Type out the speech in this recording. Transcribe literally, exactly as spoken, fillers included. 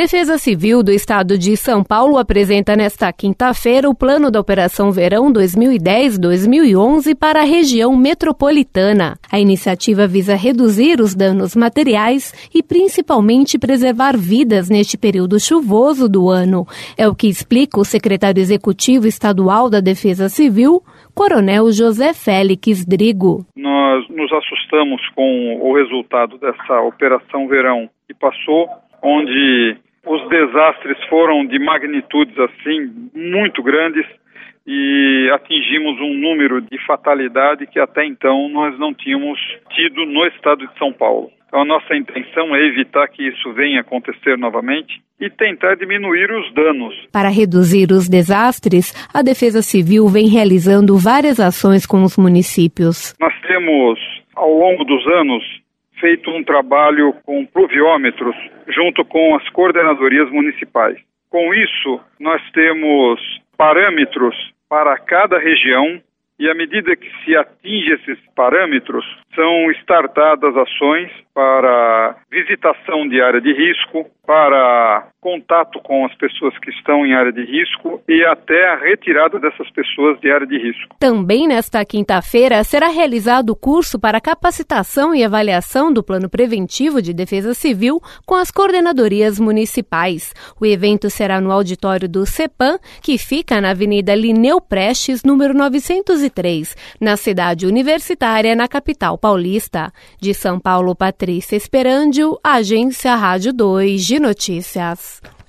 Defesa Civil do Estado de São Paulo apresenta nesta quinta-feira o plano da Operação Verão dois mil e dez a dois mil e onze para a região metropolitana. A iniciativa visa reduzir os danos materiais e principalmente preservar vidas neste período chuvoso do ano. É o que explica o secretário executivo estadual da Defesa Civil, Coronel José Félix Drigo. Nós nos assustamos com o resultado dessa Operação Verão que passou, onde os desastres foram de magnitudes assim muito grandes e atingimos um número de fatalidade que até então nós não tínhamos tido no estado de São Paulo. Então a nossa intenção é evitar que isso venha acontecer novamente e tentar diminuir os danos. Para reduzir os desastres, a Defesa Civil vem realizando várias ações com os municípios. Nós temos, ao longo dos anos, feito um trabalho com pluviômetros junto com as coordenadorias municipais. Com isso, nós temos parâmetros para cada região e à medida que se atinge esses parâmetros, são startadas ações para visitação de área de risco, para contato com as pessoas que estão em área de risco e até a retirada dessas pessoas de área de risco. Também nesta quinta-feira será realizado o curso para capacitação e avaliação do Plano Preventivo de Defesa Civil com as coordenadorias municipais. O evento será no auditório do CEPAM, que fica na Avenida Lineu Prestes, número novecentos e três, na cidade universitária, na capital paulista. De São Paulo, Patrícia Esperandio, Agência Rádio dois de Notícias.